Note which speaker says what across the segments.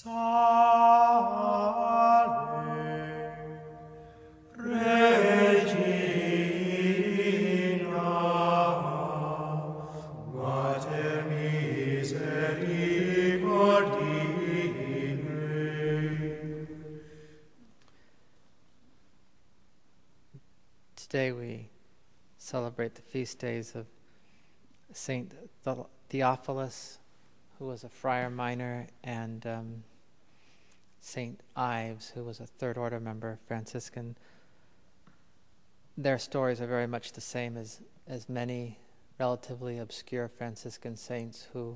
Speaker 1: Mater misericordiae.
Speaker 2: Today we celebrate the feast days of Saint Theophilus, who was a friar minor, and Saint Ives, who was a Third Order member, Franciscan. Their stories are very much the same as many relatively obscure Franciscan saints who,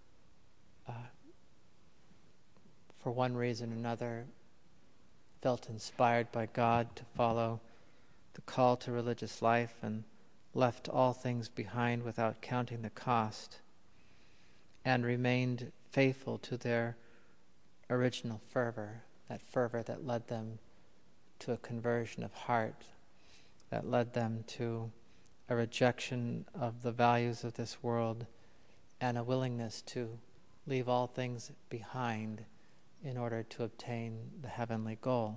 Speaker 2: for one reason or another, felt inspired by God to follow the call to religious life and left all things behind without counting the cost, and remained faithful to their original fervor that led them to a conversion of heart, that led them to a rejection of the values of this world and a willingness to leave all things behind in order to obtain the heavenly goal.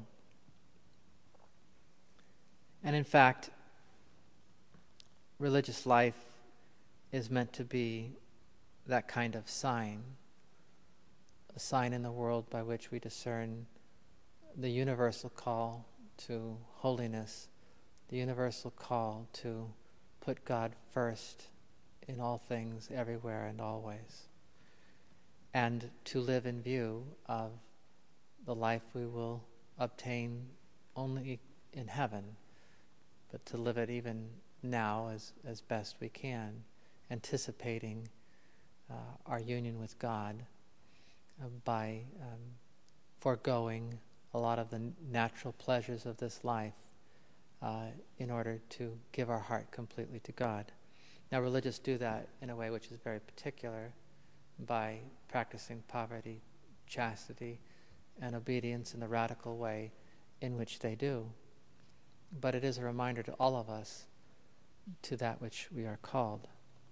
Speaker 2: And in fact, religious life is meant to be that kind of sign, a sign in the world by which we discern the universal call to holiness, the universal call to put God first in all things, everywhere and always, and to live in view of the life we will obtain only in heaven, but to live it even now as best we can, anticipating our union with God by foregoing a lot of the natural pleasures of this life in order to give our heart completely to God. Now, religious do that in a way which is very particular by practicing poverty, chastity, and obedience in the radical way in which they do. But it is a reminder to all of us to that which we are called.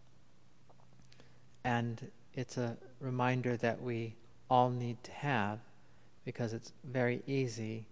Speaker 2: And it's a reminder that we all need to have, because it's very easy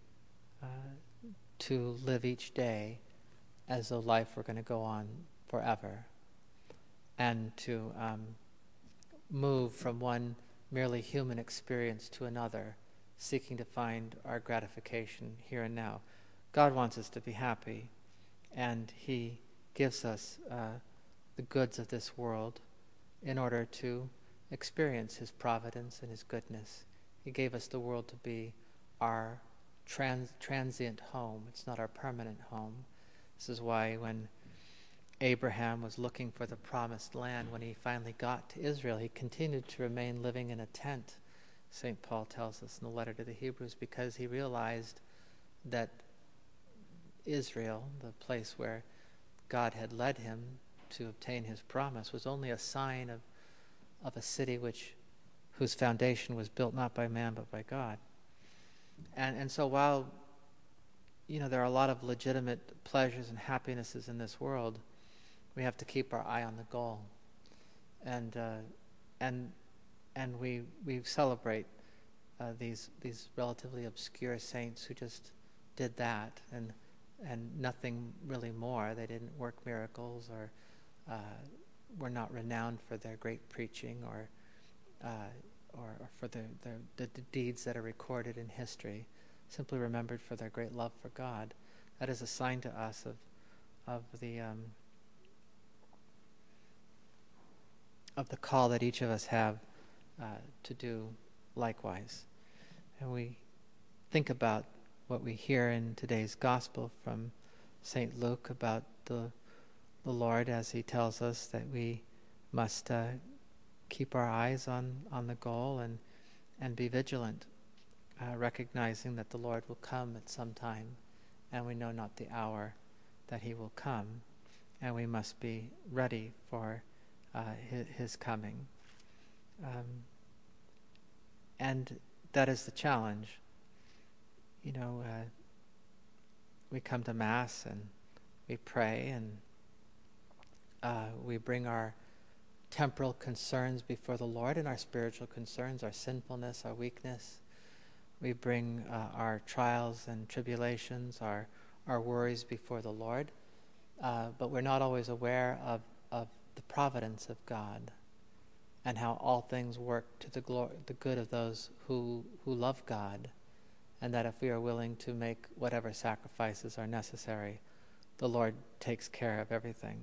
Speaker 2: to live each day as though life were going to go on forever, and to move from one merely human experience to another, seeking to find our gratification here and now. God wants us to be happy, and He gives us the goods of this world in order to experience His providence and His goodness. He gave us the world to be our transient home. It's not our permanent home. This is why when Abraham was looking for the promised land, when he finally got to Israel, he continued to remain living in a tent, St. Paul tells us in the letter to the Hebrews, because he realized that Israel, the place where God had led him to obtain His promise, was only a sign of a city whose foundation was built not by man but by God. And so while there are a lot of legitimate pleasures and happinesses in this world, we have to keep our eye on the goal. And we celebrate these relatively obscure saints who just did that and nothing really more. They didn't work miracles or were not renowned for their great preaching or for the deeds that are recorded in history, simply remembered for their great love for God. That is a sign to us of the call that each of us have to do likewise. And we think about what we hear in today's Gospel from St. Luke about the Lord, as He tells us that we must keep our eyes on the goal and be vigilant, recognizing that the Lord will come at some time, and we know not the hour that He will come, and we must be ready for His coming. And that is the challenge. We come to Mass and we pray and we bring our temporal concerns before the Lord and our spiritual concerns, our sinfulness, our weakness, we bring our trials and tribulations, our worries before the Lord, but we're not always aware of the providence of God and how all things work to the good of those who love God, and that if we are willing to make whatever sacrifices are necessary, the Lord takes care of everything.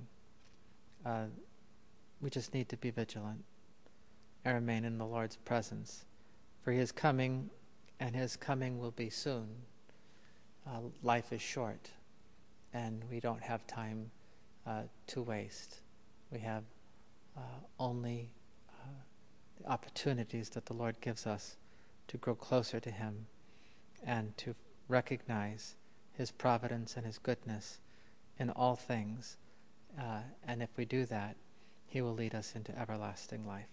Speaker 2: We just need to be vigilant and remain in the Lord's presence, for He is coming, and His coming will be soon. Life is short, and we don't have time to waste. We have only the opportunities that the Lord gives us to grow closer to Him and to recognize His providence and His goodness in all things. And if we do that, He will lead us into everlasting life.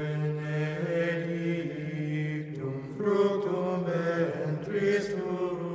Speaker 1: Fructum ventris tuum,